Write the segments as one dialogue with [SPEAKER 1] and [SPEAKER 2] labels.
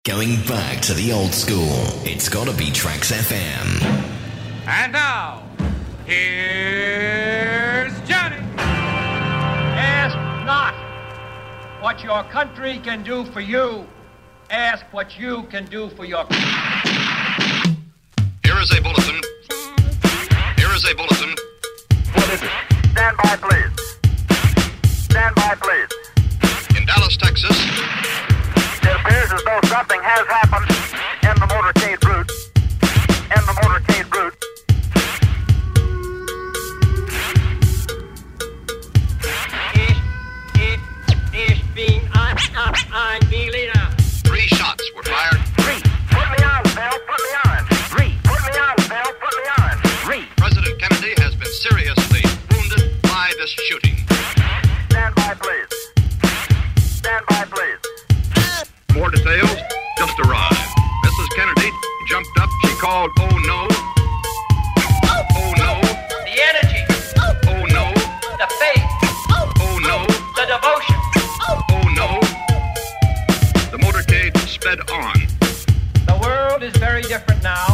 [SPEAKER 1] Going back to the old school, it's gotta be Trax FM.
[SPEAKER 2] And now, here's Johnny.
[SPEAKER 3] Ask not what your country can do for you. Ask what you can do for your country.
[SPEAKER 4] Here is a bulletin. Here is a bulletin.
[SPEAKER 5] What is it? Stand by, please. Stand by, please.
[SPEAKER 4] In Dallas, Texas.
[SPEAKER 5] It appears as though something has happened in the motorcade route. In the motorcade route.
[SPEAKER 3] Ich bin ein Berliner.
[SPEAKER 4] 3 shots were fired.
[SPEAKER 5] 3. Put me on, Bill. Put me on. 3. Put me on, Bill. Put me on. 3.
[SPEAKER 4] President Kennedy has been seriously wounded by this shooting.
[SPEAKER 5] Stand by, please. Stand by, please.
[SPEAKER 4] More details just arrived. Mrs. Kennedy jumped up. She called, "Oh no. Oh no.
[SPEAKER 3] The energy,
[SPEAKER 4] Oh no.
[SPEAKER 3] the faith,
[SPEAKER 4] Oh no.
[SPEAKER 3] the devotion.
[SPEAKER 4] Oh no." The motorcade sped on.
[SPEAKER 3] The world is very different now.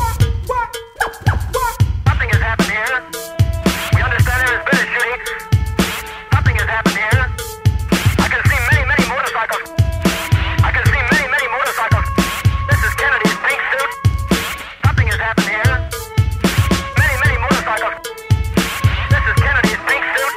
[SPEAKER 5] Something has happened here. We understand there has been a shooting. Something has happened here. I can see many, many motorcycles. I can see many, many motorcycles. This is Kennedy's pink suit. Something has happened here. Many, many motorcycles. This is Kennedy's pink suit.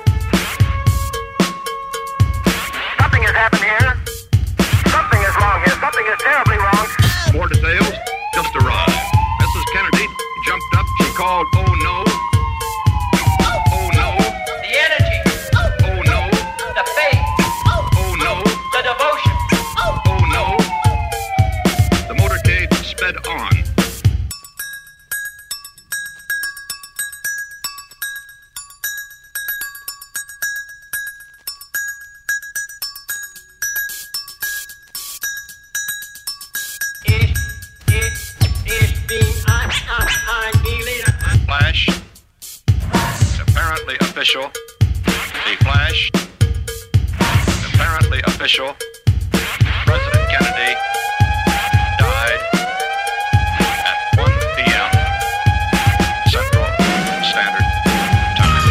[SPEAKER 5] Something has happened here. Something is wrong here. Something is terribly wrong.
[SPEAKER 4] More details just arrived. Mrs. Kennedy jumped up. She called, "Oh no. Oh no.
[SPEAKER 3] The energy,
[SPEAKER 4] Oh no.
[SPEAKER 3] the faith,
[SPEAKER 4] Oh no.
[SPEAKER 3] the devotion.
[SPEAKER 4] Oh no. The motorcade sped on.
[SPEAKER 3] Ich bin ein Berliner.
[SPEAKER 4] Flash. Apparently official. The flash. Apparently official. President Kennedy died at 1 p.m. Central Standard Time.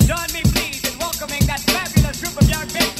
[SPEAKER 2] Join me, please, in welcoming that fabulous group of young men.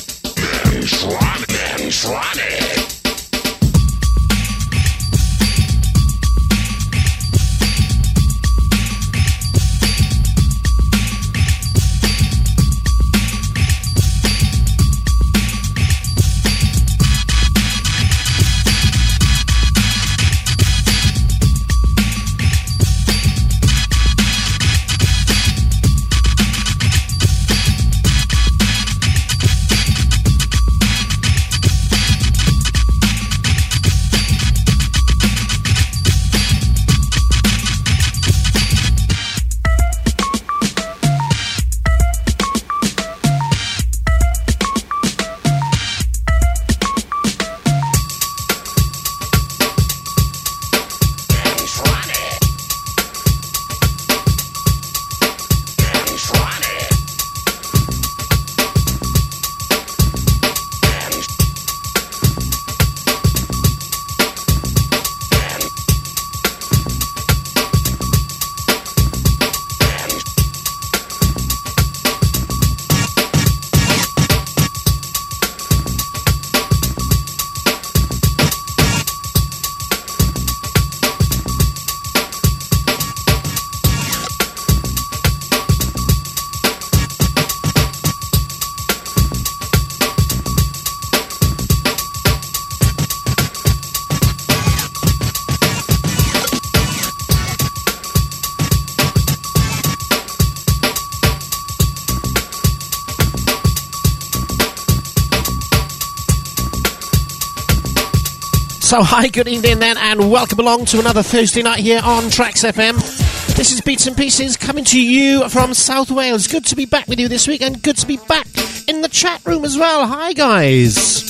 [SPEAKER 6] So hi, good evening then, and welcome along to another Thursday night here on Trax FM. This is Beats and Pieces coming to you from South Wales. Good to be back with you this week, and good to be back in the chat room as well. Hi guys.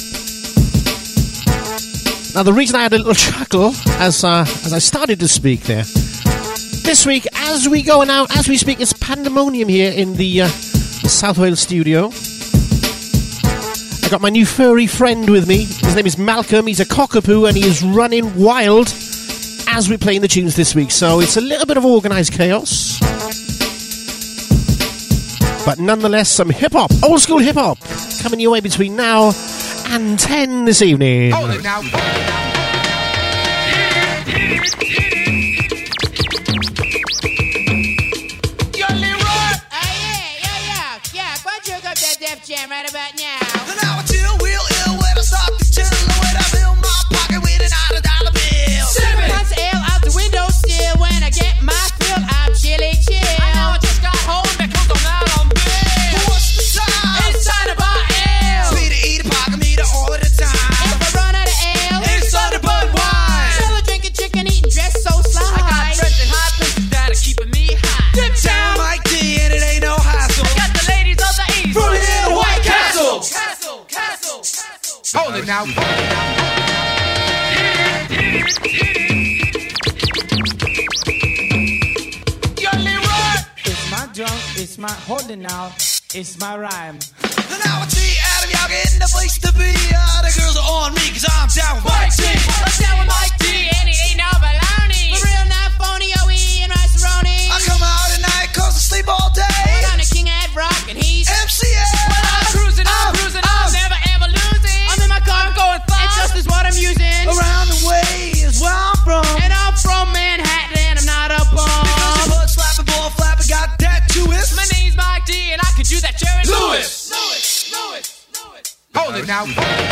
[SPEAKER 6] Now the reason I had a little chuckle as I started to speak there, this week as we go out, as we speak, it's pandemonium here in the South Wales studio. I got my new furry friend with me. His name is Malcolm. He's a cockapoo and he is running wild as we're playing the tunes this week. So it's a little bit of organised chaos, but nonetheless some hip-hop, old school hip-hop, coming your way between now and 10 this evening.
[SPEAKER 2] Hold it now.
[SPEAKER 7] Jam right about now.
[SPEAKER 8] And now I chill real ill when I start to chill. When I fill my pocket with an $100 bill.
[SPEAKER 7] Punch L out the window still. When I get my fill, I'm chilly chill.
[SPEAKER 2] I know I just got home because I'm out on bill.
[SPEAKER 8] What's the time?
[SPEAKER 7] It's time to buy L.
[SPEAKER 8] Me to eat a pocket meter all the time.
[SPEAKER 7] If I run out of L,
[SPEAKER 8] It's Thunderbird wine.
[SPEAKER 7] still drinking chicken, eating dress so sly.
[SPEAKER 2] I got friends in high places that are keeping me high.
[SPEAKER 7] Dip
[SPEAKER 8] Sound
[SPEAKER 7] down.
[SPEAKER 8] like D and it ain't no hassle.
[SPEAKER 2] Got the ladies of the east.
[SPEAKER 8] From here to White Castle.
[SPEAKER 2] Hold it now.
[SPEAKER 9] It's my drum, it's my holding now, it's my rhyme.
[SPEAKER 8] And now I see Adam, y'all getting the place to be. The girls are on me cause I'm down with Mike T.
[SPEAKER 7] I'm down with Mike D, and it ain't no baloney. For real, not phony, OE and rice-a-roni.
[SPEAKER 8] I come out at night cause I sleep all day.
[SPEAKER 7] But I'm the king at rock, and he's
[SPEAKER 8] MCA.
[SPEAKER 7] I'm cruising, I'm never ever losing. I'm in my car, I'm going fast, and just is what I'm using.
[SPEAKER 8] Around the way is where I'm from.
[SPEAKER 7] And I'm from Manhattan, and I'm not a bum.
[SPEAKER 8] Because your butt slapping, ball flapping, got that Jewish.
[SPEAKER 2] My name's Mike D and I could do that Jerry
[SPEAKER 8] Lewis.
[SPEAKER 2] Hold it now.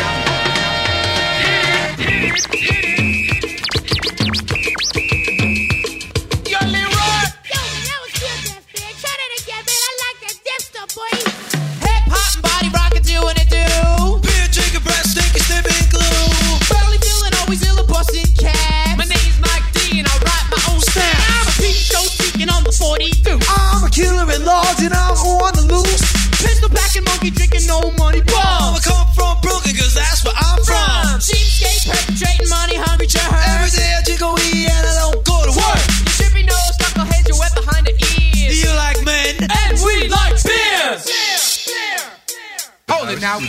[SPEAKER 7] Yo, that was good, Def Big. Try that again, man. I like that Def stuff, boy. Hip hop and body rockin' doing it do.
[SPEAKER 8] Beer drinking, breath stinking, sniffing glue.
[SPEAKER 7] Barely feeling always ill a bustin' cabs.
[SPEAKER 2] My name's Mike D and I write my own
[SPEAKER 7] I'm
[SPEAKER 2] stamp.
[SPEAKER 7] a peep show speaking on the 42.
[SPEAKER 8] I'm a killer at large and I'm on the loose.
[SPEAKER 7] Pistol packing, monkey drinking, no money
[SPEAKER 8] I
[SPEAKER 7] bum.
[SPEAKER 8] come from Brooklyn cause that's where I'm from.
[SPEAKER 7] Cheapskate perpetrating money hungry
[SPEAKER 8] Every
[SPEAKER 7] jerks.
[SPEAKER 8] day I drink a weed and I don't go to work.
[SPEAKER 2] You trippy nose, knuckleheads, you're wet behind the ears.
[SPEAKER 8] You like men?
[SPEAKER 2] And we like beers. Hold it now.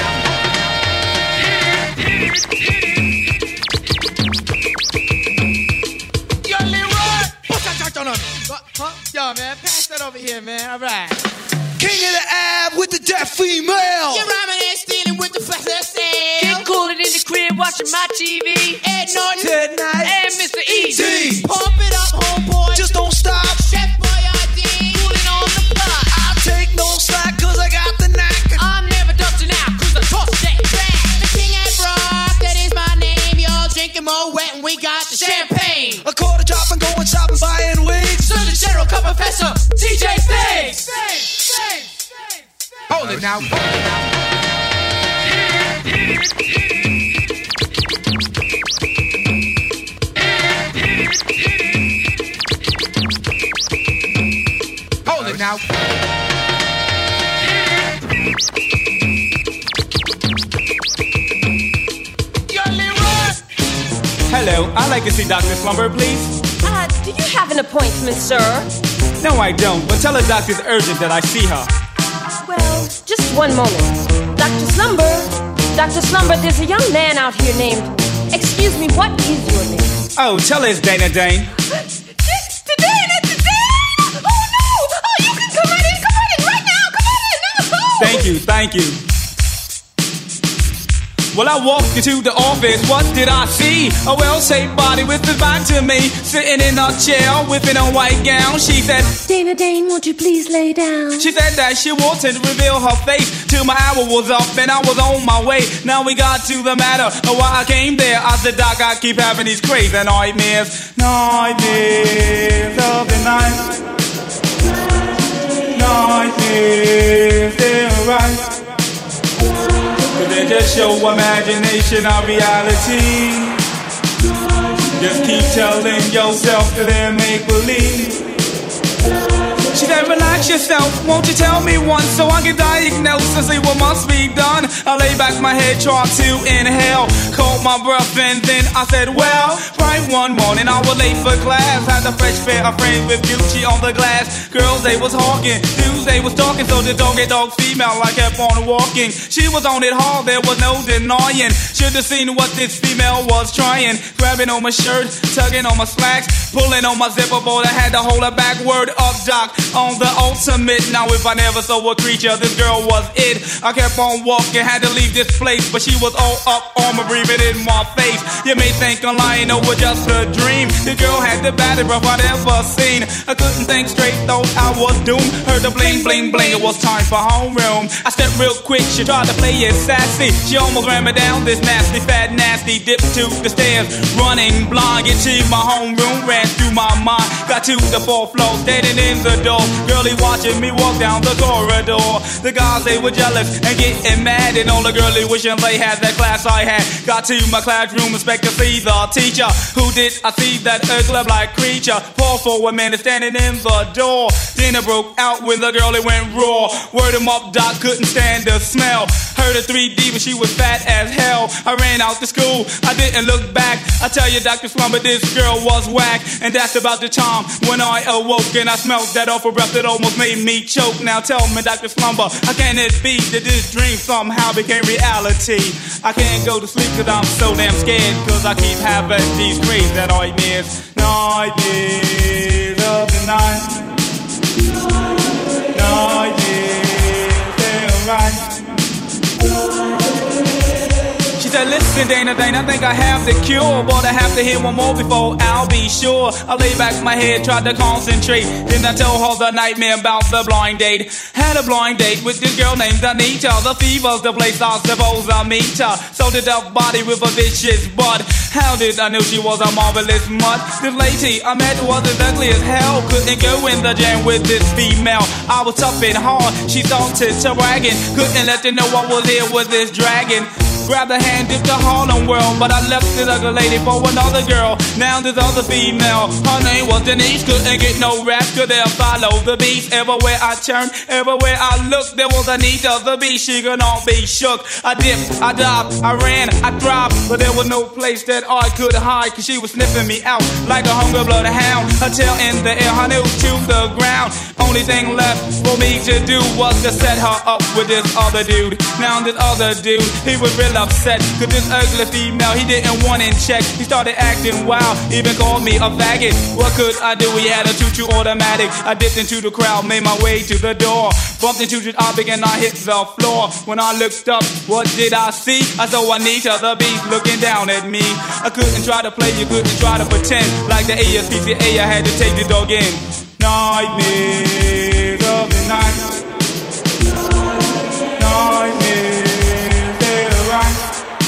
[SPEAKER 7] Yo, Leroy.
[SPEAKER 9] What's that on me? Huh? Yo, man, pass that over here, man. All right.
[SPEAKER 8] King of the ab with the deaf female.
[SPEAKER 7] You're rhyming and stealing with the fast sale.
[SPEAKER 10] Get coolin' in the crib watching my TV.
[SPEAKER 7] Ed Norton,
[SPEAKER 8] Ted Knight,
[SPEAKER 7] and Mr. Easy.
[SPEAKER 8] Easy.
[SPEAKER 7] Pump it up, homeboy.
[SPEAKER 8] Just don't stop.
[SPEAKER 7] Chef Boyardee, pulling on the pot.
[SPEAKER 8] I'll take no slack cause I got the knack.
[SPEAKER 7] I'm never dusting out cause I toss that back. The King and Brock, that is my name. Y'all drinking more wet and we got the champagne.
[SPEAKER 8] A quarter drop and going shopping, buying wigs.
[SPEAKER 7] Sir, the General Cup Professor, DJ Stiggs.
[SPEAKER 2] Hold it now. Hold it now.
[SPEAKER 11] Hello, I'd like to see Dr. Slumber, please.
[SPEAKER 10] Do you have an appointment, sir?
[SPEAKER 11] No, I don't, but tell the doctor it's urgent that I see her.
[SPEAKER 10] Well, just one moment. Dr. Slumber, there's a young man out here named... Excuse me, what is your name?
[SPEAKER 11] Oh, tell her it's Dana Dane.
[SPEAKER 10] Dana! Oh, no! Oh, you can come right in right now! Come on in! No!
[SPEAKER 11] Thank you. Well, I walked into the office, what did I see? A well-shaped body with his back to me, sitting in a chair, whipping a white gown. She said,
[SPEAKER 10] Dana Dane, won't you please lay down?
[SPEAKER 11] She said that she wanted to reveal her face till my hour was up and I was on my way. Now we got to the matter of why I came there. I said, Doc, I keep having these crazy nightmares. Nightmares of the night. Nightmares, they're right. But they just show imagination of reality. Just keep telling yourself that they're make-believe. She said, relax yourself, won't you tell me once so I can diagnose and see what must be done. I lay back my head, tried to inhale, caught my breath and then I said, well, right one morning I was late for class. Had a fresh pair of frames with Gucci on the glass. Girls, they was hawking, dudes, they was talking. So the dog female, I kept on walking. She was on it hard, there was no denying. Should've seen what this female was trying. Grabbing on my shirt, tugging on my slacks, pulling on my zipper board. I had to hold her back, word up, Doc, on the ultimate. Now if I never saw a creature, this girl was it. I kept on walking, had to leave this place, but she was all up on me, breathing in my face. You may think I'm lying, no, it was just a dream. The girl had the baddest breath I'd ever seen. I couldn't think straight, thought I was doomed. Heard the bling, bling, bling, it was time for homeroom. I stepped real quick, she tried to play it sassy. She almost ran me down this nasty, fat, nasty, dip to the stairs, running blind. Get to my homeroom, ran through my mind. Got to the 4th floor, standing in the door. Girlie watching me walk down the corridor. The guys, they were jealous and getting mad, and all the girlie wishing they had that class I had. Got to my classroom, expect to see the teacher. Who did I see that ugly black creature? Paul for a minute, standing in the door. Dinner broke out when the girlie went raw. Word him up, Doc, couldn't stand the smell. Heard a 3D, but she was fat as hell. I ran out to school, I didn't look back. I tell you, Dr. Slumber, this girl was whack. And that's about the time when I awoke and I smelled that awful breath that almost made me choke. Now tell me, Dr. Slumber, how can it be that this dream somehow became reality? I can't go to sleep cause I'm so damn scared, cause I keep having these crazy nightmares. Nightmares of the night. Nightmares, they're right. She said, listen, Dana, I think I have the cure, but I have to hear one more before I'll be sure. I lay back my head, tried to concentrate. Then I told her the nightmare about the blind date. Had a blind date with this girl named Anita. The fever's the place I suppose I meet her. So did her body with a vicious butt. How did I know she was a marvelous mutt? This lady I met was as ugly as hell. Couldn't go in the jam with this female. I was tough and hard, she started to bragging. Couldn't let them know I was here with this dragon. Grabbed her hand, dipped the Harlem world, but I left this ugly lady for another girl. Now this other female, her name was Denise. Couldn't get no rap, could they follow the beast? Everywhere I turned, everywhere I looked, there was Anita the beast. She could not be shook. I dipped, I dived, I ran, I dropped, but there was no place that I could hide, cause she was sniffing me out like a hungry blood hound. Her tail in the air, her nose to the ground. Only thing left for me to do was to set her up with this other dude. Now this other dude, he was really real upset. Cause this ugly female, he didn't want in check. He started acting wild, even called me a faggot. What could I do? He had a choo-choo automatic. I dipped into the crowd, made my way to the door. Bumped into the object and I hit the floor. When I looked up, what did I see? I saw Anita, the beast, looking down at me. I couldn't try to play, you couldn't try to pretend. Like the ASPCA, I had to take the dog in. Nightmares of the night. Nightmares, they're right.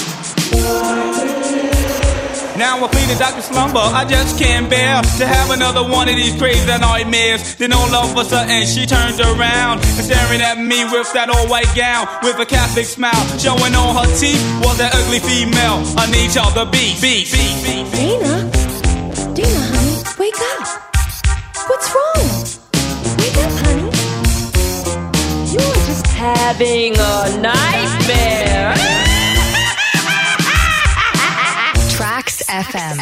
[SPEAKER 11] Now I plead to Dr. Slumber, I just can't bear to have another one of these crazy nightmares. Then all of a sudden she turned around and staring at me with that all white gown with a Catholic smile. Showing all her teeth was that ugly female, Anita the Beast.
[SPEAKER 10] Dana? Dana, honey, wake up. What's wrong? Wake up, honey. You're just having a nightmare.
[SPEAKER 12] Tracks FM.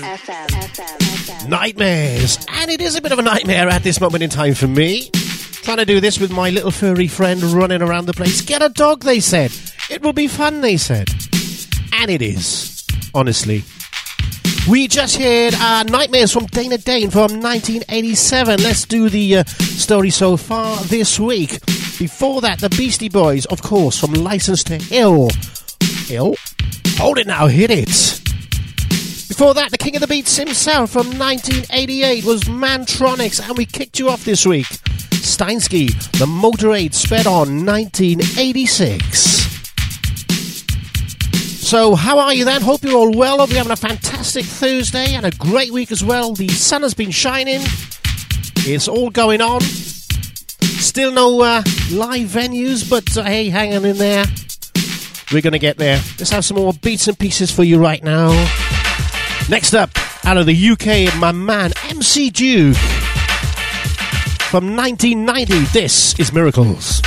[SPEAKER 6] Nightmares. And it is a bit of a nightmare at this moment in time for me. Trying to do this with my little furry friend running around the place. Get a dog, they said. It will be fun, they said. And it is. Honestly. We just heard Nightmares from Dana Dane from 1987. Let's do the story so far this week. Before that, the Beastie Boys, of course, from License to Ill. Ill? Hold it now, hit it. Before that, the King of the Beats himself from 1988 was Mantronics, and we kicked you off this week. Steinsky, the Motorade sped on 1986. So, how are you then? Hope you're all well. Hope you're having a fantastic Thursday and a great week as well. The sun has been shining. It's all going on. Still no live venues, but hey, hang on in there. We're going to get there. Let's have some more beats and pieces for you right now. Next up, out of the UK, my man MC Duke. From 1990, this is Miracles.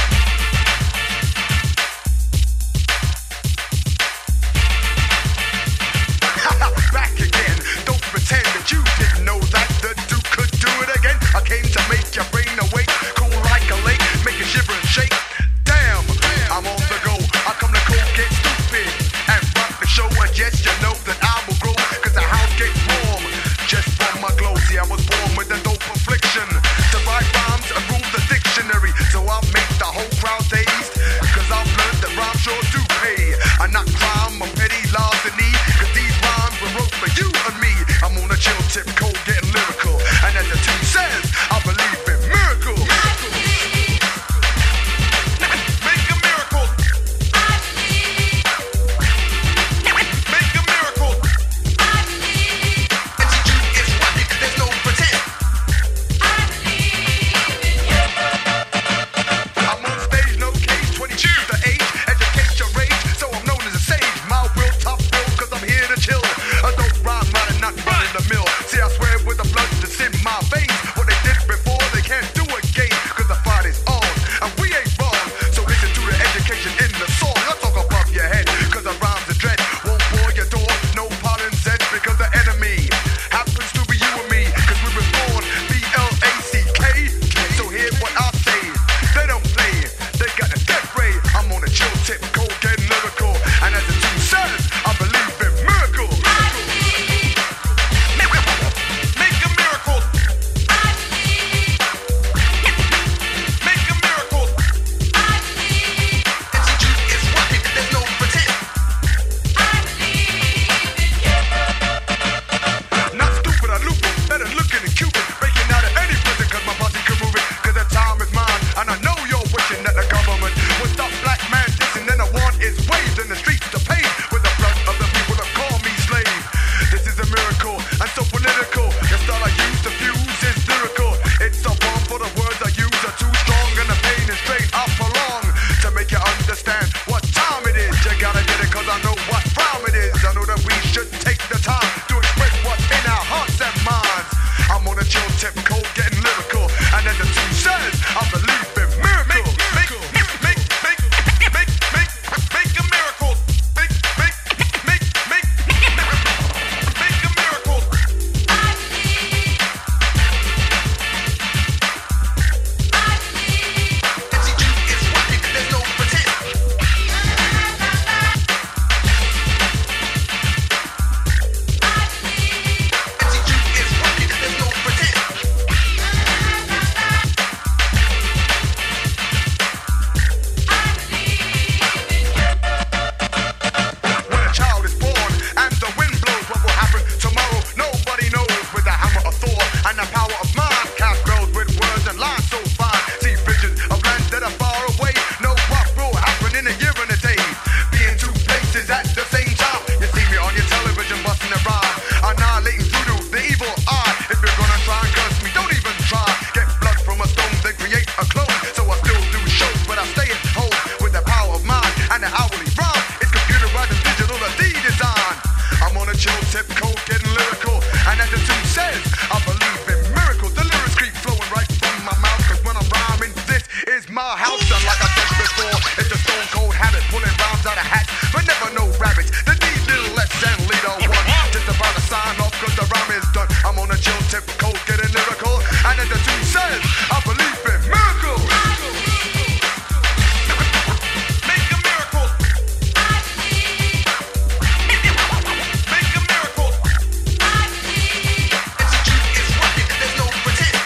[SPEAKER 13] Back again, don't pretend that you didn't know that the Duke could do it again. I came to make your brain awake, cool like a lake, make you shiver and shake. Damn, I'm on the go. I come to cool, get stupid, and rock the show. And yes, you know that I will grow, cause the house gets warm. Just from my glow, see I was born with a dope affliction. To write rhymes and rule the dictionary, so I'll make the whole my house done like I said before. It's a stone cold habit, pulling rhymes out of hats, but never no rabbits. The D little less and leader one. Just about to sign off cause the rhyme is done. I'm on a chill tip, cold, getting lyrical. And as the tune says, I believe in miracles. Make a miracle. Make a miracle. Execute is working, there's no pretend.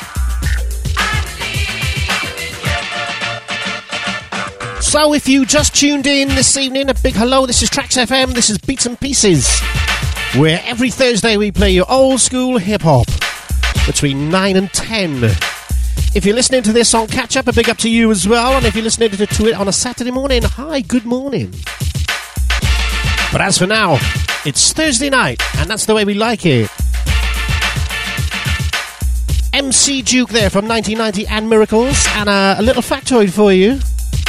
[SPEAKER 6] So if you just tuned in this evening, a big hello. This is Tracks FM. This is Beats and Pieces, where every Thursday we play your old school hip-hop between 9 and 10. If you're listening to this on catch-up, a big up to you as well. And if you're listening to it on a Saturday morning, hi, good morning. But as for now, it's Thursday night, and that's the way we like it. MC Duke there from 1990 and Miracles. And a little factoid for you.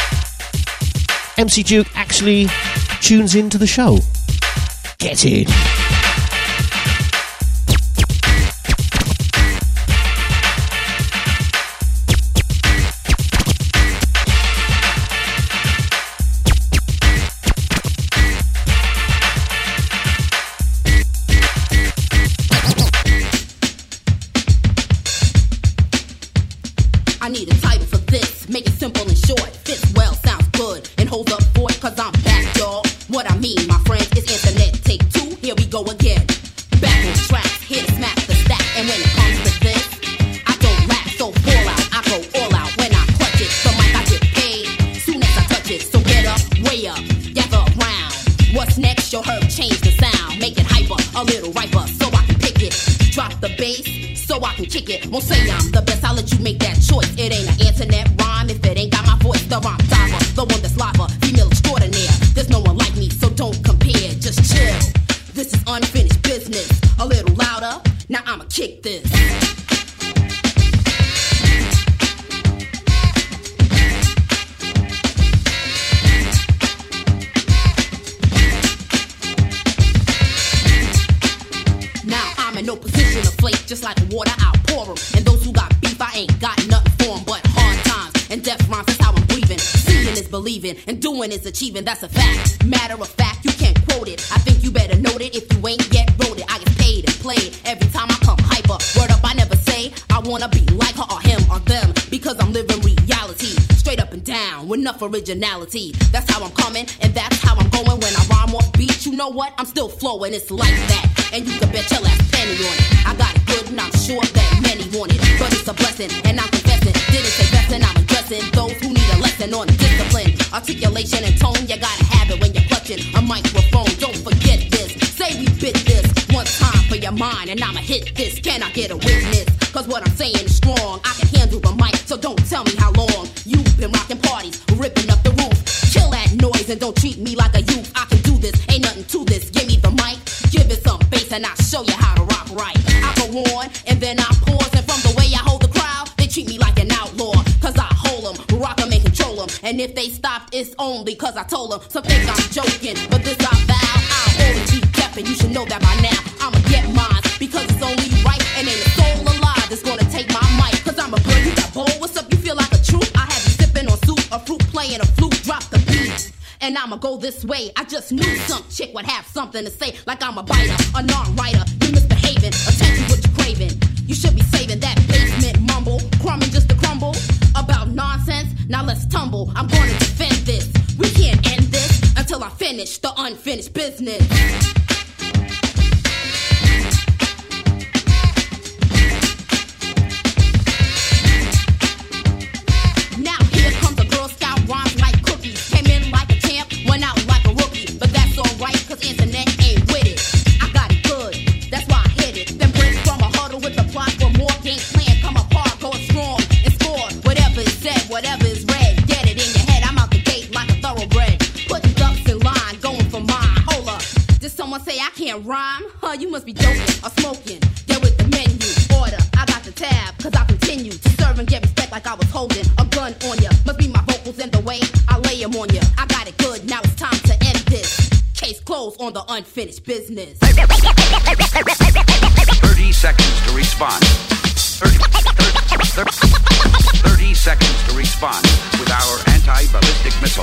[SPEAKER 6] MC Duke actually tunes into the show. Get in.
[SPEAKER 14] I need a title for this, make it simple and short. Fits well, sounds good, and hold up for it, cause I'm back, y'all. What I mean, my friends, is internet. Take two, here we go again. Back on tracks, here to smack the stack. And when it comes to this, I don't lack, so fall out. I go all out when I clutch it. The mic I get paid, soon as I touch it. So get up, way up, gather around. What's next? Your herb change the sound. Make it hyper, a little riper, so I can pick it. Drop the bass, so I can kick it. Won't say I'm the best, I'll let you make that choice. It ain't an internet rhyme if it ain't got my voice. The rhyme diver, the one that's lava, female extraordinaire. There's no one like me, so don't compare, just chill. This is unfinished business. A little louder, now I'ma kick this. Now I'm in no position to flake, just like water, I'll pour 'em. And those who got beef, I ain't got nothing for 'em but hard times and death rhymes. That's how I'm breathing. Seeing is believing, and doing is achieving. That's a fact. Matter of fact, you can't quote it. I think you better note it if you ain't yet wrote it. I get paid and played every time I come hyper. Word up, I never say I wanna be like her or him or them, because I'm living reality, straight up and down with enough originality. That's how I'm coming, and that's how I'm going. When I rhyme off beat, you know what? I'm still flowing. It's like that, and you can bet your last penny on it. I got it good, and I'm sure that many want it, but it's a blessing, and I'm confessing. Didn't say blessing, I'm addressing those who need a lesson on discipline, articulation, and tone. You gotta have it when you're clutching a microphone. Don't forget this. Say we bit this one time for your mind, and I'ma hit this. Can I get a witness? Cause what I'm saying is strong. I can handle the mic, so don't tell me how long you've been rocking parties, ripping up the roof. Kill that noise and don't treat me like a youth. I can do this, ain't nothing to this. Give me the mic, give it some bass, and I'll show you how to rock right. I go on, and then I pause, and from the way I hold the crowd, they treat me like an outlaw. Cause I hold them, rock them, and control them. And if they stop, it's only cause I told them. Some think I'm joking, but this I vow, I'll always be deaf, and you should know that by now. I'ma get mine, because it's only right, and ain't a soul alive that's gonna take my mic. Cause I'm a girl, you got bold, what's up, you feel like a truth? I have you sipping on soup, a fruit playing a flute, drop the beat. And I'ma go this way. I just knew some chick would have something to say, like I'm a biter, a non-writer. You misbehaving, attention what you craving. You should be saving that basement mumble, crumbing just to crumble. About nonsense, now let's tumble. I'm gonna defend this. We can't end this until I finish the unfinished business. Now here comes a Girl Scout, rhymes like cookies. Came in like a champ, went out like a rookie. But that's alright, cause internet ain't with it. I got it good, that's why I hit it. Then break from a huddle with the plot for more game plan. Come apart, go strong, and score. Whatever is said, whatever is read. Get it in your head, I'm out the gate like a thoroughbred. Putting ducks in line, going for mine. Hold up, did someone say I can't rhyme? Huh, you must be joking or smoking. Get with the menu, order, I got the tab. Cause I continue to serve and get respect like I was holding a gun on ya. Must be my vocals in the way I lay them on ya. I got it good, now it's time to end this. Case closed on the unfinished business.
[SPEAKER 15] 30 seconds to respond. 30 seconds to respond with
[SPEAKER 4] with our anti-ballistic missile.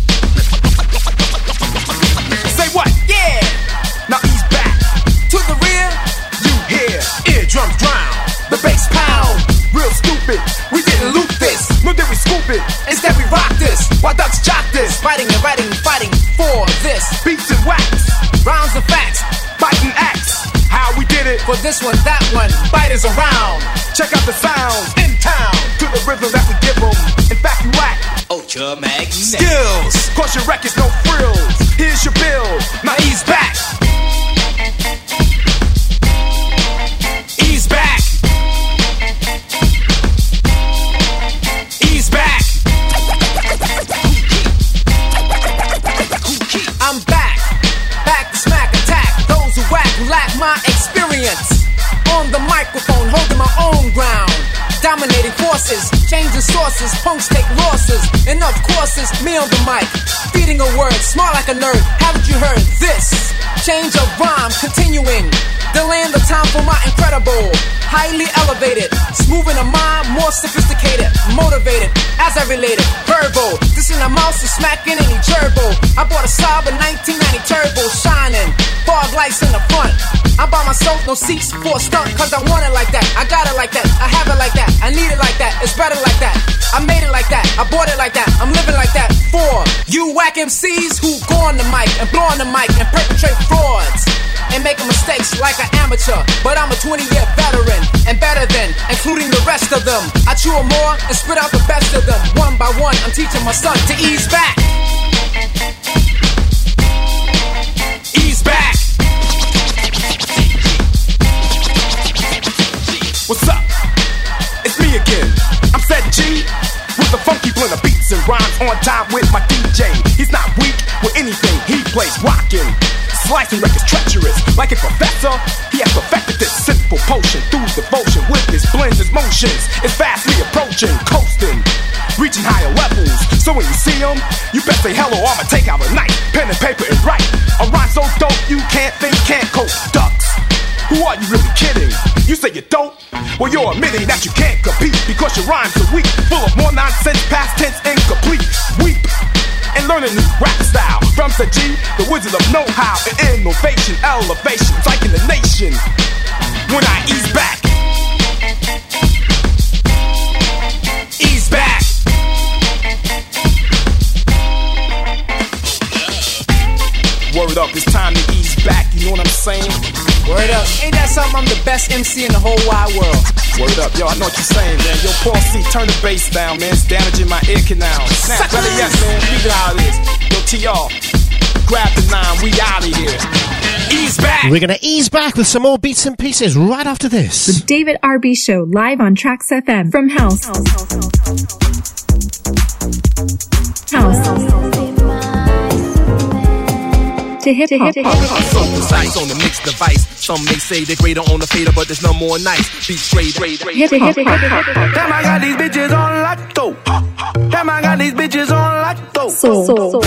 [SPEAKER 2] Say what? Yeah! Now ease back. To the rear, you hear. Eardrums drown. The bass pound. Real stupid. We didn't loot this. Nor did we scoop it. Instead we rock this. While ducks jock this. Writing and writing and fighting for this. Beats and wax. Rounds and facts. Biting axe. How we did it. For this one, that one. Biters around. Check out the sounds in town. To the rhythm that we give them. In fact, you whack.
[SPEAKER 15] Ultra Magnetic.
[SPEAKER 2] Skills. Cause your record's no frills. Here's your bill. Now ease back. Ease back. Ease back. I'm back. Back to smack attack. Those who whack who lack my experience. On the microphone, holding my own ground. Dominating forces, changing sources, punks take losses. Enough courses, me on the mic. Feeding a word, smart like a nerd. Haven't you heard this? Change of rhyme, continuing. Delaying the time for my incredible. Highly elevated, smooth in the mind, more sophisticated. Motivated, as I related. Verbal, this in the mouse is smacking any gerbil. I bought a Saab 1990 turbo, shining. Fog lights in the front. I'm by myself, no seats for a stunt. Cause I want it like that, I got it like that, I have it like that, I need it like that, it's better like that. I made it like that, I bought it like that, I'm living like that. For you whack MCs who go on the mic and blow on the mic and perpetrate frauds and making mistakes like an amateur. But I'm a 20-year veteran and better than, including the rest of them. I chew them more and spit out the best of them. One by one, I'm teaching my son to ease back. Ease back. What's up? It's me again. I'm Set G with the funky blend of beats and rhymes on time with my DJ. He's not weak with anything he plays rockin'. Slicing records treacherous like a professor. He has perfected this simple potion through devotion with his blends, his motions. It's fastly approaching, coasting, reaching higher levels. So when you see him, you best say hello. I'ma take out a knife, pen and paper and write a rhyme so dope you can't think, can't cope. Ducks. Who are you really kidding? You say you're dope? Well, you're admitting that you can't compete because your rhymes are weak, full of more nonsense, past tense, incomplete. Weep and learn a new rap style from the G, the wizard of know-how and innovation, elevation, psyching the nation. When I ease back, ease back. Word up, it's time to ease back. You know what I'm saying? Word up. Ain't that something? I'm the best MC in the whole wide world. Word up, yo, I know what you're saying, man. Yo, Paul C, turn the bass down, man. It's damaging my ear canal. Snap, better yes, man. Leave it how it is. Yo, TR, grab the 9, we out of here. Ease back.
[SPEAKER 6] We're going to ease back with some more beats and pieces right after this.
[SPEAKER 16] The David R.B. Show, live on Trax FM. From House. To hip hop.
[SPEAKER 17] Some precise on the mixed device. Some may say they're greater on the fader, but there's no more nice. Beat straight.
[SPEAKER 16] Hip hop.
[SPEAKER 18] Damn, I got these bitches on lotto. Damn, I got these bitches on lotto.
[SPEAKER 16] Soul.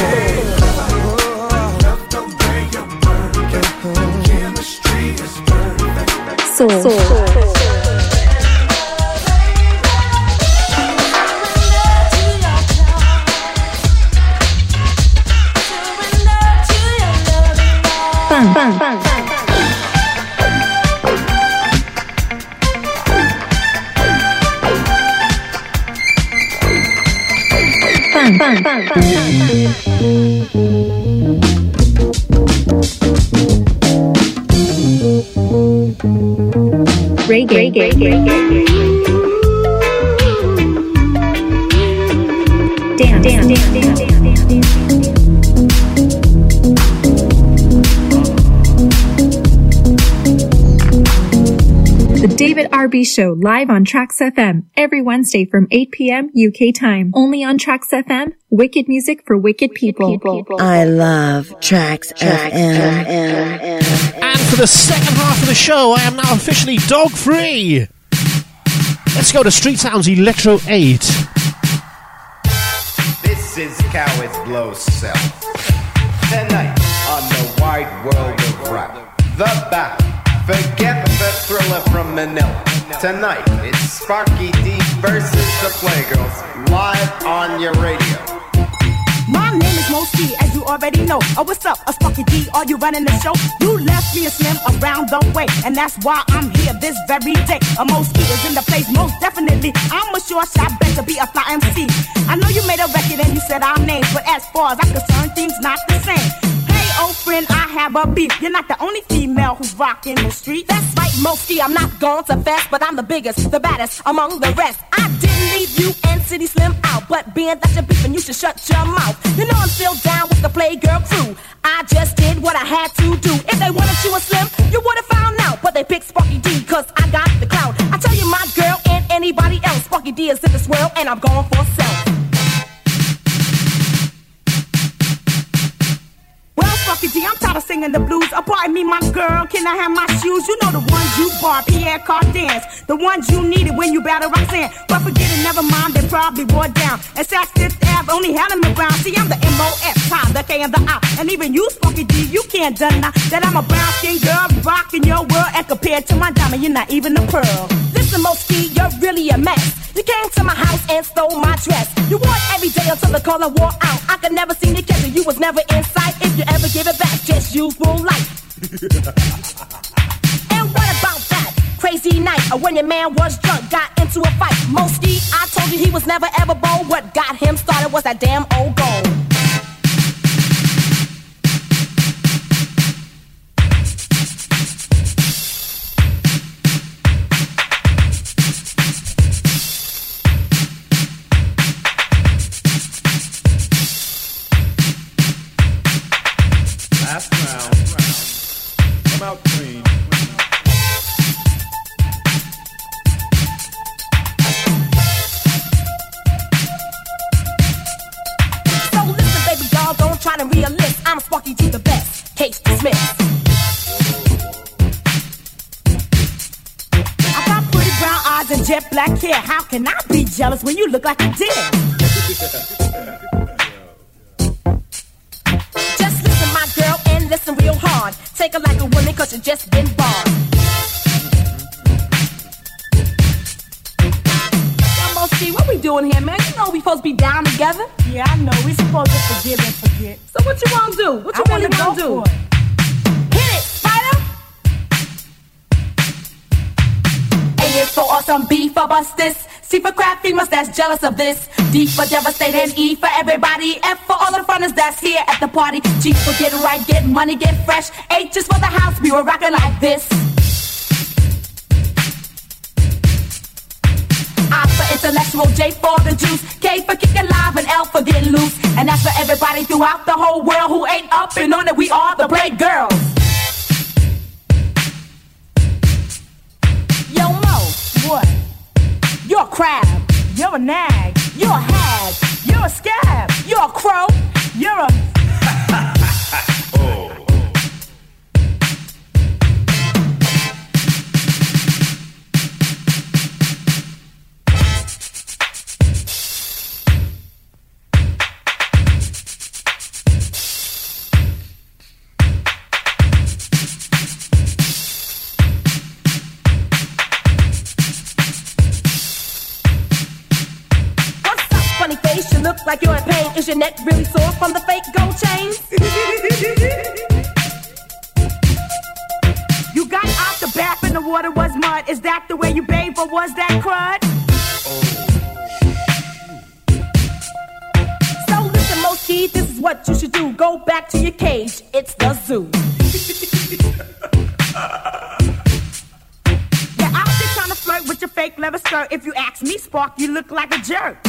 [SPEAKER 16] Fun. Reggae. Dance. The David R.B. Show, live on Trax FM, every Wednesday from 8 p.m. UK time. Only on Trax FM, wicked music for wicked people.
[SPEAKER 19] I love Trax FM.
[SPEAKER 6] And for the second half of the show, I am now officially dog-free. Let's go to Street Sounds Electro 8.
[SPEAKER 20] This is Cowards Blow Self. Tonight on the wide world of rap, the battle. Forget the thriller from Manila. Tonight, it's Sparky D versus the Playgirls, live on your radio.
[SPEAKER 15] My name is Moski, as you already know. Oh, what's up, a Sparky D? Are you running the show? You left me a Slim around the way, and that's why I'm here this very day. A Moski is in the place, most definitely. I'm a sure shot, bet to be a fly MC. I know you made a record and you said our names, but as far as I'm concerned, things not the same. Hey, old friend, I have a beef. You're not the only female who's rocking the street.
[SPEAKER 14] That's right, Moski, I'm not going to fast, but I'm the biggest, the baddest among the rest. I didn't leave you and City Slim out, but being that you're beefing, you should shut your mouth. You know I'm still down with the Playgirl crew. I just did what I had to do. If they wanted you a Slim, you would've found out. But they picked Sparky D, cause I got the clout. I tell you, my girl and anybody else, Sparky D is in this world, and I'm going for self.
[SPEAKER 15] Well, Sparky D, I'm tired of singing the blues. Oh, pardon me, my girl, can I have my shoes? You know the ones you bought, Pierre Cardin's, the ones you needed when you battled Roxanne. But forget it, never mind, they probably wore down. And Saks Fifth Ave only had them around. See, I'm the M-O-S, Ty, the K and the I. And even you, Sparky D, you can't deny that I'm a brown-skinned girl rocking your world. And compared to my diamond, you're not even a pearl.
[SPEAKER 14] Listen, Moski, you're really a mess. You came to my house and stole my dress. You wore it every day until the color wore out. I could never see you catch it, you was never in sight. If you ever give it back, just use full light. And what about that crazy night when your man was drunk, got into a fight? Moski, I told you he was never ever bold. What got him started was that damn old gold.
[SPEAKER 11] Last round. Come out clean.
[SPEAKER 14] So listen, baby doll, don't try to re-enlist. I'm Sparky D the best. Case dismissed.
[SPEAKER 15] I got pretty brown eyes and jet black hair. How can I be jealous when you look like a deer?
[SPEAKER 14] Just listen, my girl, and listen real hard. Take her like a woman, cause you just been born. Moski, what we doing here, man? You know we supposed to be down together.
[SPEAKER 15] Yeah, I know. We supposed to forgive and forget.
[SPEAKER 14] So what you wanna do? What you really wanna do? Hit it, Spider! A is for awesome, B for bust this. C for crafty mustache, jealous of this. D for devastated, E for everybody. F for all the funners that's here at the party. G for get right, get money, get fresh. H is for the house, we were rocking like this. I for intellectual, J for the juice. K for kicking live, and L for getting loose. And that's for everybody throughout the whole world who ain't up and on it. We are the Playgirls. Yo, Mo.
[SPEAKER 15] What?
[SPEAKER 14] You're a crab.
[SPEAKER 15] You're a nag.
[SPEAKER 14] You're a hag.
[SPEAKER 15] You're a scab.
[SPEAKER 14] You're a crow.
[SPEAKER 15] You're a...
[SPEAKER 11] Oh.
[SPEAKER 14] You look like you're in pain. Is your neck really sore from the fake gold chains?
[SPEAKER 15] You got out the bath and the water was mud. Is that the way you bathe or was that crud?
[SPEAKER 14] So listen, Moski, this is what you should do. Go back to your cage. It's the zoo.
[SPEAKER 15] You're out there trying to flirt with your fake leather skirt. If you ask me, Spark, you look like a jerk.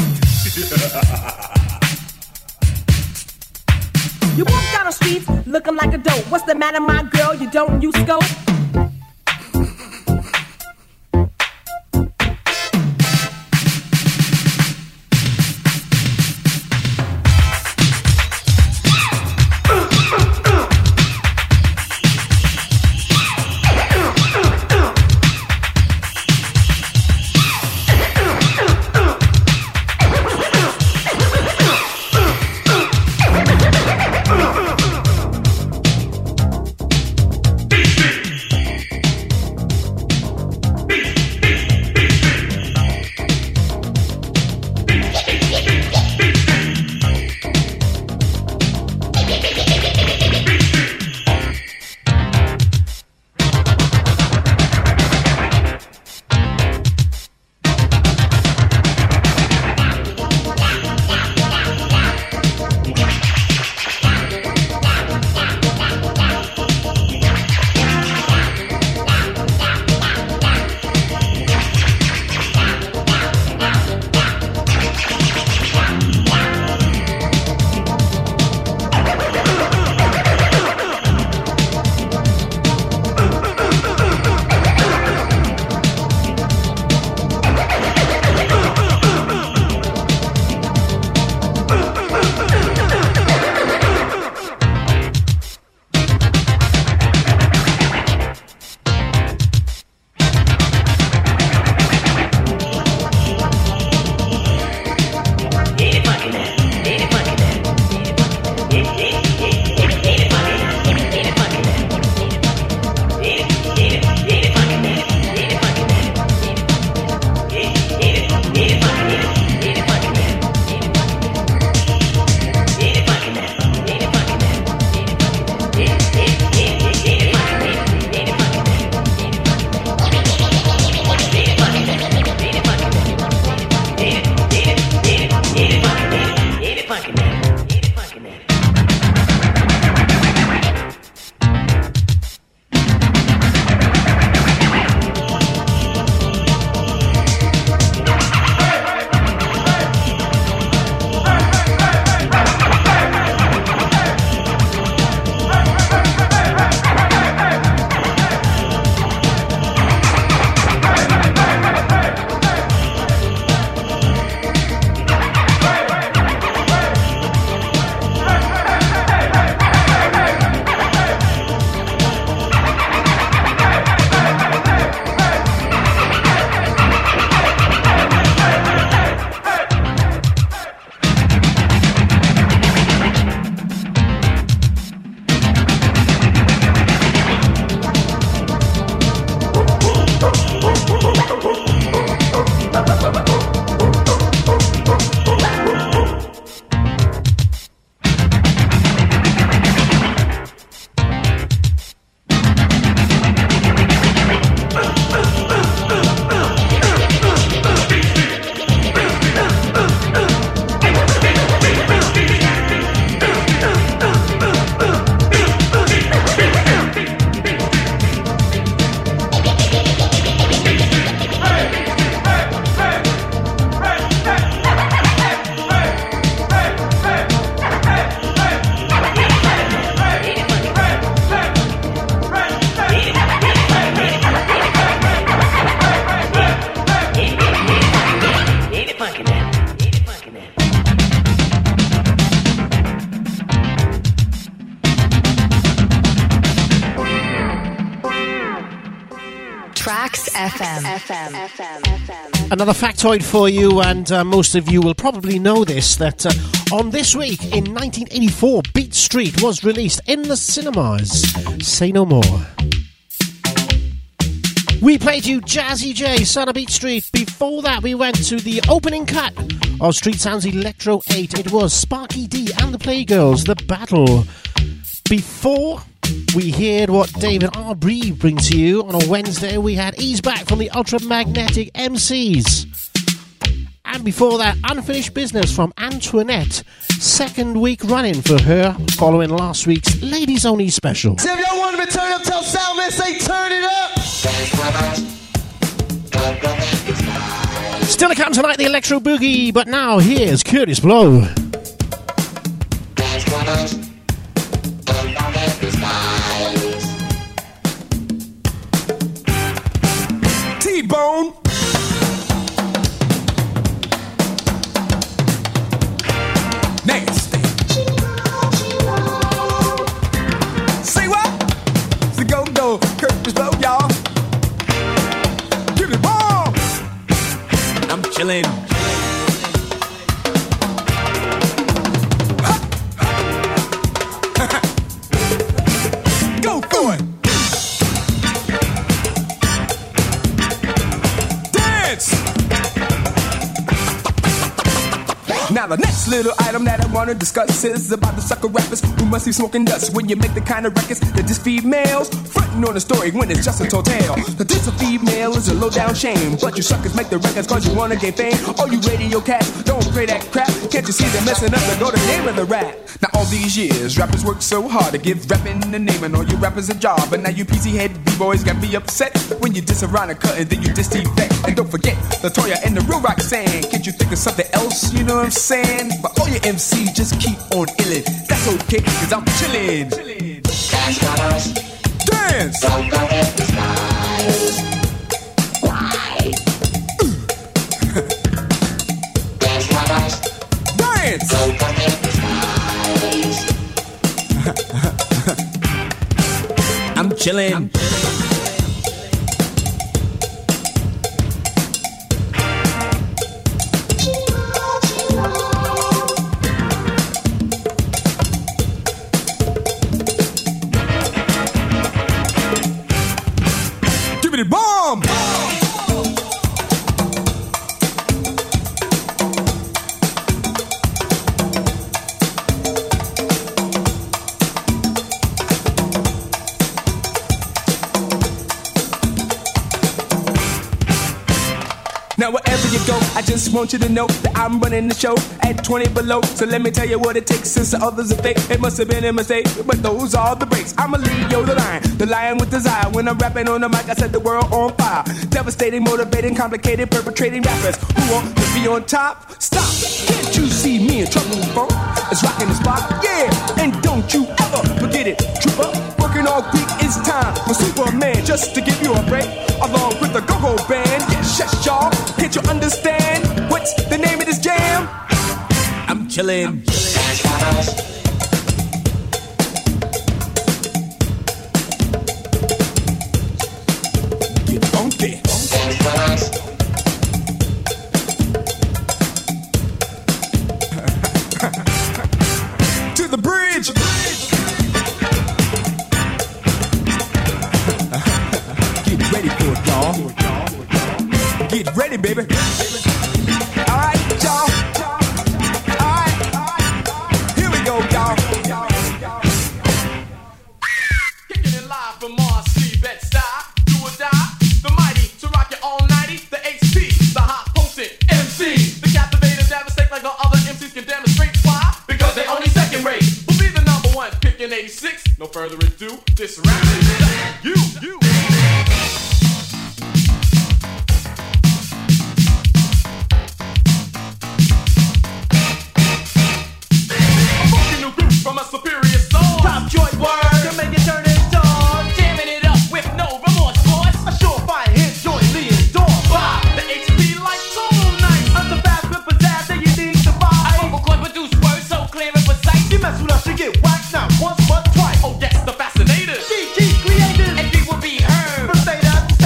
[SPEAKER 14] You walk down the streets looking like a dope. What's the matter, my girl? You don't use scope?
[SPEAKER 12] FM.
[SPEAKER 6] Another factoid for you, and most of you will probably know this, that on this week in 1984, Beat Street was released in the cinemas. Say no more. We played you Jazzy J, Son of Beat Street. Before that, we went to the opening cut of Street Sounds Electro 8. It was Sparky D and the Playgirls, The Battle. Before we heard what David Arbry brings to you on a Wednesday, we had Ease Back from the Ultramagnetic MCs. And before that, Unfinished Business from Antoinette. Second week running for her, following last week's Ladies Only special.
[SPEAKER 8] So if y'all want me to turn up, tell Sound, let's say turn it up.
[SPEAKER 6] Still to come tonight, the Electro Boogie, but now here's Curtis Blow.
[SPEAKER 8] T-Bone. Nasty. Say what? It's the go-go, Curtis Blow, y'all. Give it bomb. I'm chillin'. Go for it. Dance. Now the next little item that I want to discuss is about the sucker rappers who must be smoking dust when you make the kind of records that diss females, frontin' on the story when it's just a tall tale. The diss a female is a low down shame, but you suckers make the records cause you wanna gain fame. All you radio cats don't play that crap. Can't you see they're messing up the golden name of the rap? Now all these years rappers work so hard to give rapping a name and all you rappers a job, but now you PC head b-boys got me upset when you diss around and cut and then you diss T-Vex. And don't forget Latoya and the real rock saying, can't you think of something else? You know what I'm saying? But all your MCs just keep on illin'. That's okay, cause I'm chillin'. Dance! Dance! I'm chillin'. Bomb! Now wherever you go, I just want you to know that I'm running the show at 20 below. So let me tell you what it takes since the others are fake. It must have been a mistake, but those are the breaks. I'm a Leo the lion with desire. When I'm rapping on the mic, I set the world on fire. Devastating, motivating, complicated, perpetrating rappers who want to be on top. Stop! Can't you see me in trouble, funk? It's rocking the spot, yeah. And don't you ever forget it, trooper. Working all week, it's time for Superman just to give you a break. Along with the go-go band, yes, y'all. Can't you understand? What's the name of this jam? I'm chillin'. Get funky. To the bridge. Get ready for it, y'all. Get ready, baby. All right, y'all. All right. Here we go, y'all. Kicking it live from Mars, Steve, Bed-Stuy. Do or die. The mighty to rock you all nighty. The HP, the hot potent MC. The captivator, devastate like no other MCs can demonstrate. Why? Because they only second rate. We'll be the number one pick in 86. No further ado, this rap is you. From a superior soul, top joint word to make it turn into jamming it up with no remorse, boys. A surefire hit joint, Lee and Dawn. The HP like tool night, unsurpassed with pizzazz that you need to buy. I overclock produce words so clear and precise. You mess with us, you get whacked not once but twice. Oh, that's the fascinator. DG created, and people be heard. From Theta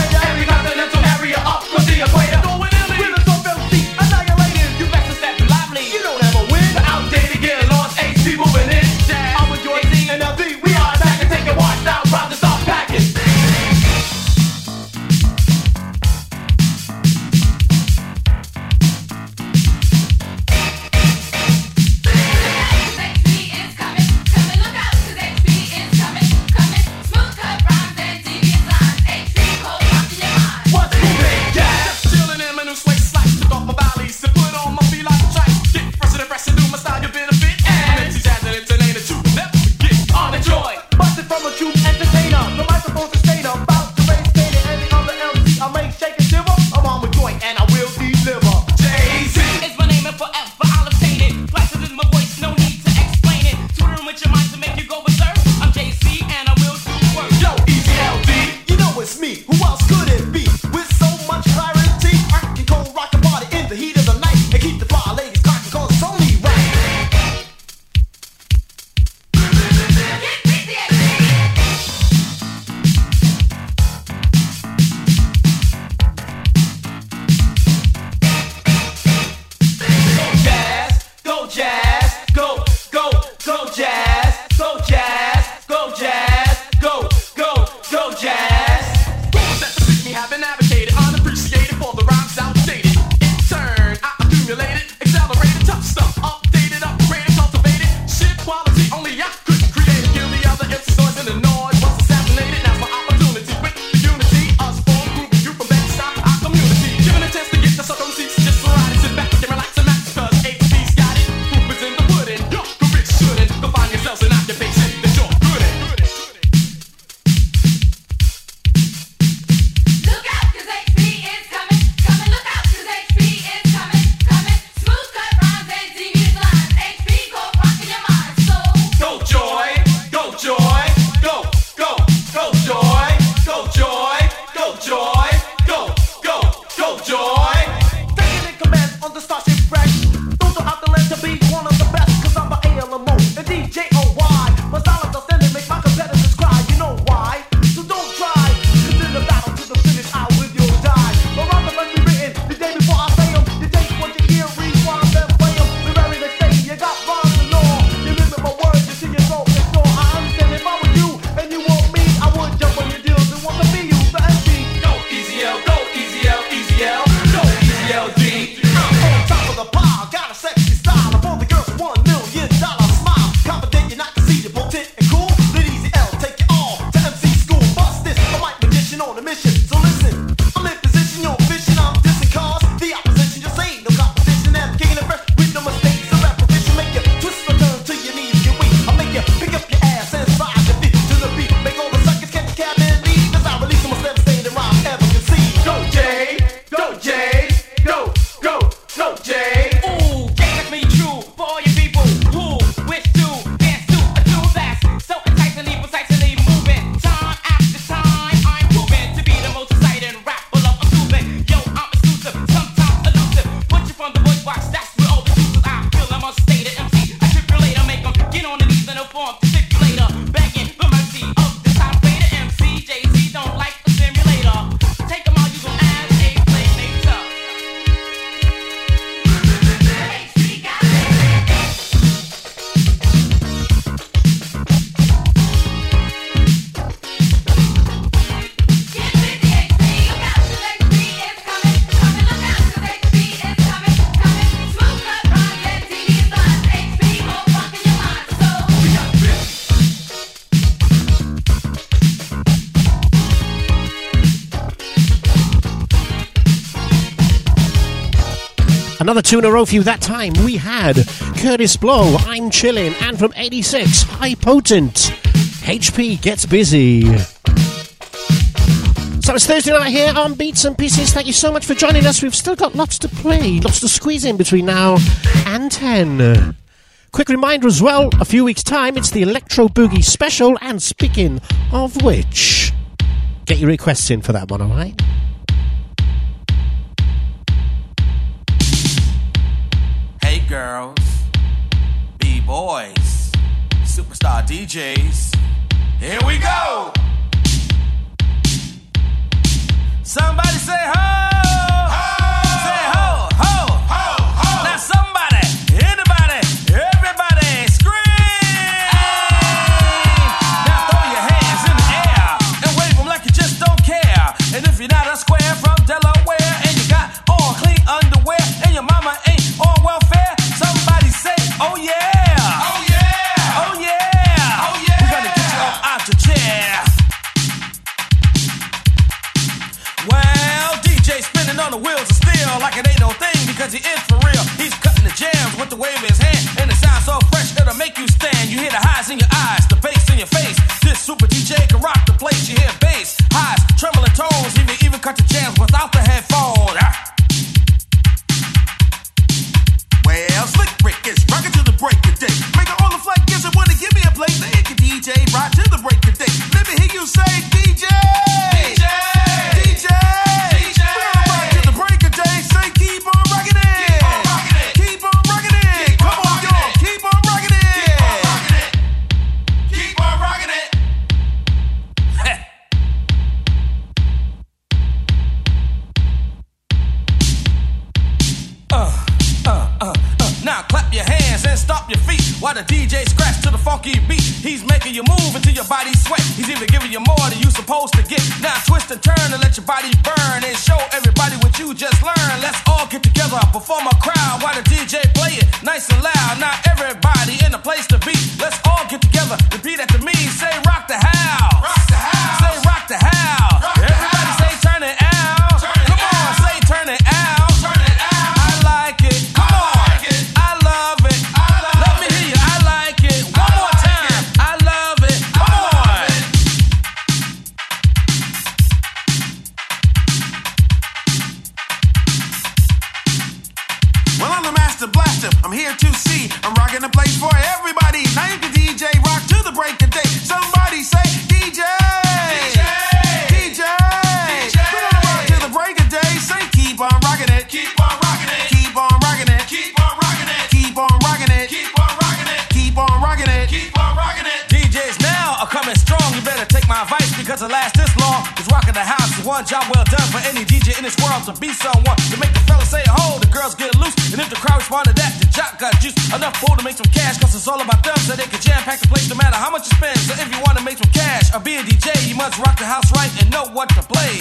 [SPEAKER 6] Another two in a row for you that time. We had Curtis Blow, I'm Chillin', and from 86, High Potent, HP Gets Busy. So it's Thursday night here on Beats and Pieces. Thank you so much for joining us. We've still got lots to play, lots to squeeze in between now and 10. Quick reminder as well, a few weeks' time, it's the Electro Boogie Special, and speaking of which, get your requests in for that one, alright?
[SPEAKER 21] Hey girls, B-boys, superstar DJs, here we go! Somebody say ho! Ho! Say ho, ho, ho, ho! Now somebody, anybody, everybody scream! Now throw your hands in the air and wave them like you just don't care. And if you're not a square from Delaware and you got on clean underwear and your mama ain't on welfare, somebody say, oh yeah! Oh yeah! Oh yeah! Oh yeah! We're gonna get you up out your chair. Well, DJ spinning on the wheels of steel like it ain't no thing because he is for real. He's cutting the jams with the wave of his hand, and it sounds so fresh it'll make you stand. You hear the highs in your eyes, the bass in your face. This super DJ can rock the place. You hear bass, highs, trembling tones. He may even cut the jams without the headphone. Well, Slick Rick is rocking to the break of day. Making all the flight gives it wanna give me a play. Thank you, DJ, rock to the break of day. Let me hear you say, DJ! DJ! DJ! DJ! We're gonna rock to the break of day. Say, keep on rocking it! Keep on rocking it! Come on, y'all! Keep on rocking it! Keep on rocking it! Now clap your hands and stomp your feet while the DJ scratch to the funky beat. He's making you move until your body sweat. He's even giving you more than you supposed to get. Now twist and turn and let your body burn and show everybody what you just learned. Let's all get together, perform a crowd while the DJ play it nice and loud. Now everybody in the place to be. Let's all get together. Repeat after me. Say rock the house. Rock the house. Say rock the house. Rock everybody the house. Say turn it out. Turn it Come out. On, say turn it out. Turn it out. I like it. Come on. I'm here to see, I'm rocking the place for everybody. Now you can DJ rock to the break of day. Somebody say DJ, DJ, DJ, DJ. We're gonna rock to the break of day. Say keep on rocking it, keep on rocking it, keep on rocking it, keep on rocking it, keep on rocking it, keep on rocking it, keep on rocking it, keep on rocking it. DJs now are coming strong. You better take my advice because it lasts this long. Cause rocking the house is one job well done for any DJ in this world to be someone to make the fellas say ho, the girls get loose. And if the crowd respond to that, the jock got juice. Enough food to make some cash, cause it's all about them. So they can jam pack the place no matter how much you spend. So if you wanna make some cash or be a DJ, you must rock the house right and know what to play.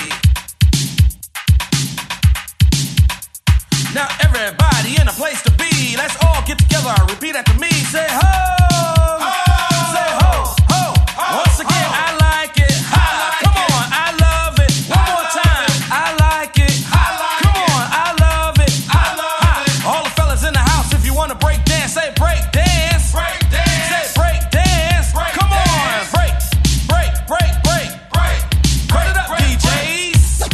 [SPEAKER 21] Now everybody in a place to be. Let's all get together, repeat after me. Say ho, ho. Say ho, ho, ho. Once again, ho. I like it. Come on, I love it. One more time, I like it. Come on, I love it. All the fellas in the house, if you wanna break dance, say break dance. Break dance. Say break dance. Break Come dance. On, break, break, break, break, break. Put it up, break, DJs.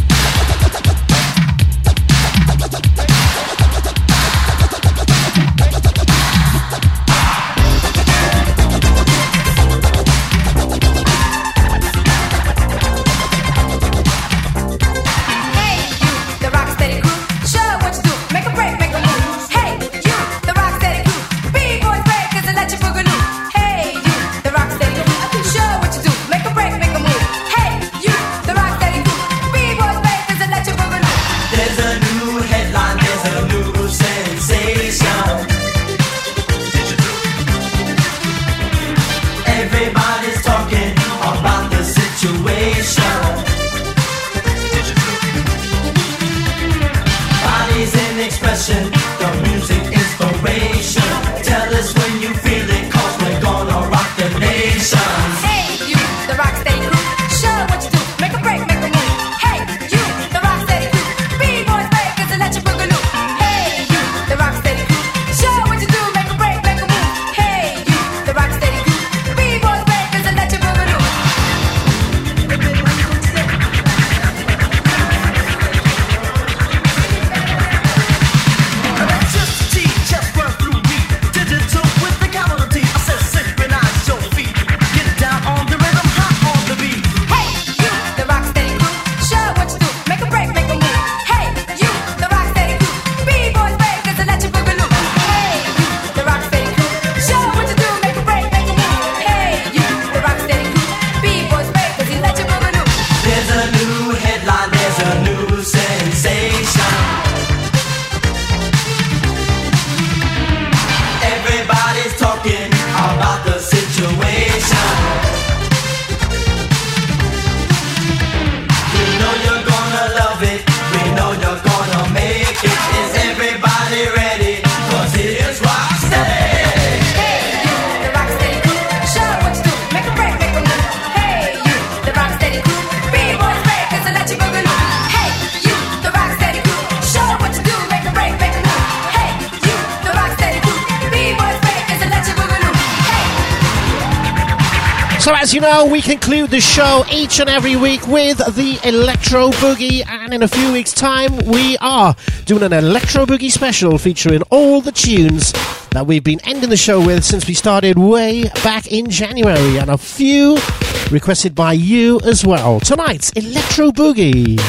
[SPEAKER 22] expression, the music inspiration. Tell us when you feel it, cause we're gonna rock the nation.
[SPEAKER 7] Hey, you, the Rocksteady crew, show what you do. Make a break, make a move. Hey, you, the Rocksteady crew, B-boys breakers and let you boogaloo. Hey, you,
[SPEAKER 22] talking about the situation. We know you're gonna love it. We know you're gonna make it. Is everybody ready? 'Cause here's Rocksteady.
[SPEAKER 7] Hey, you, the Rocksteady crew. Show what you do. Make a break, make a move. Hey, you, the Rocksteady crew. B-boys break, it's a let you boogaloo. Hey, you, the Rocksteady crew. Show what you do. Make a break, make a move. Hey, you, the Rocksteady crew. B-boys break, it's a let you boogaloo.
[SPEAKER 6] So as you know, we conclude the show each and every week with the Electro Boogie, and in a few weeks' time we are doing an Electro Boogie special featuring all the tunes that we've been ending the show with since we started way back in January, and a few requested by you as well. Tonight's Electro Boogie.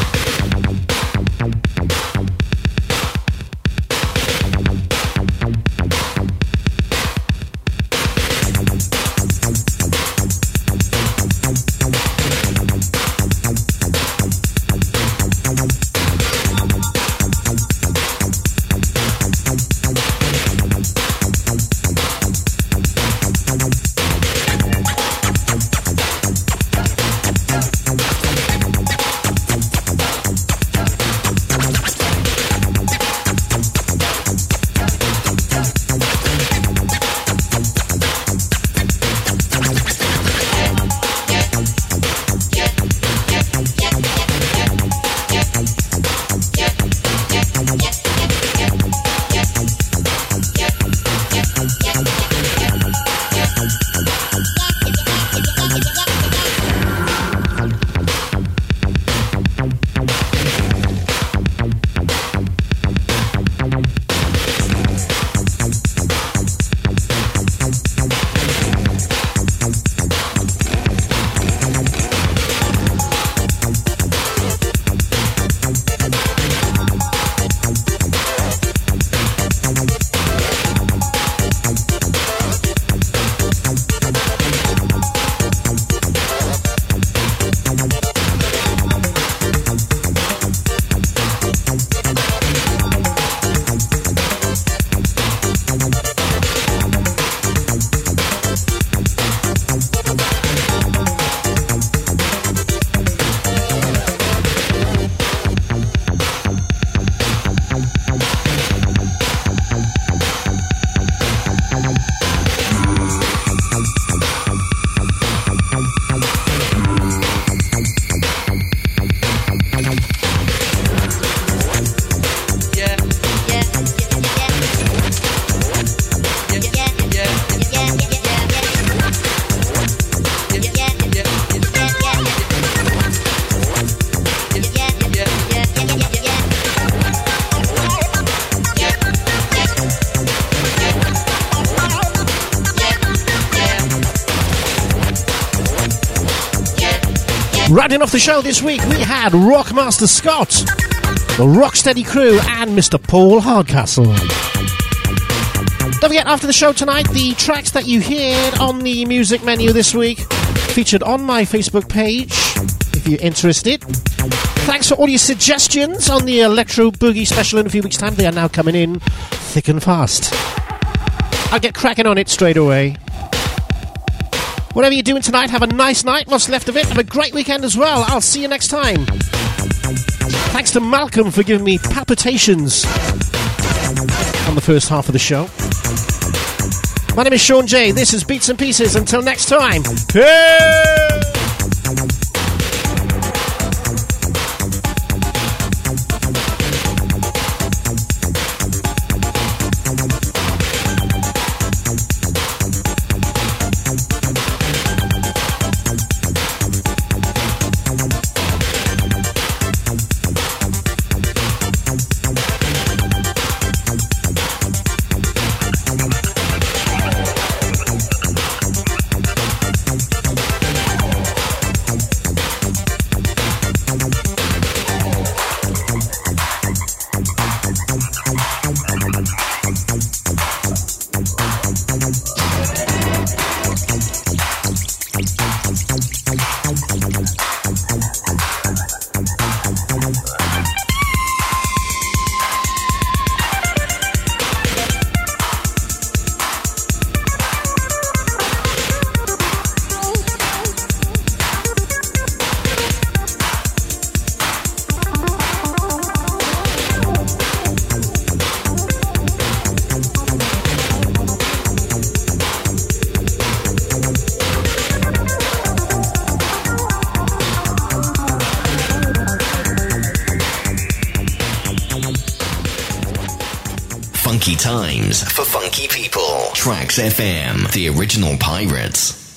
[SPEAKER 6] Rounding off the show this week, we had Rockmaster Scott, the Rocksteady crew, and Mr. Paul Hardcastle. Don't forget, after the show tonight, the tracks that you heard on the music menu this week featured on my Facebook page, if you're interested. Thanks for all your suggestions on the Electro Boogie special in a few weeks' time. They are now coming in thick and fast. I'll get cracking on it straight away. Whatever you're doing tonight, have a nice night, what's left of it. Have a great weekend as well. I'll see you next time. Thanks to Malcolm for giving me palpitations on the first half of the show. My name is Sean J. This is Beats and Pieces. Until next time. Peace!
[SPEAKER 1] times for funky people. Tracks FM, the original pirates.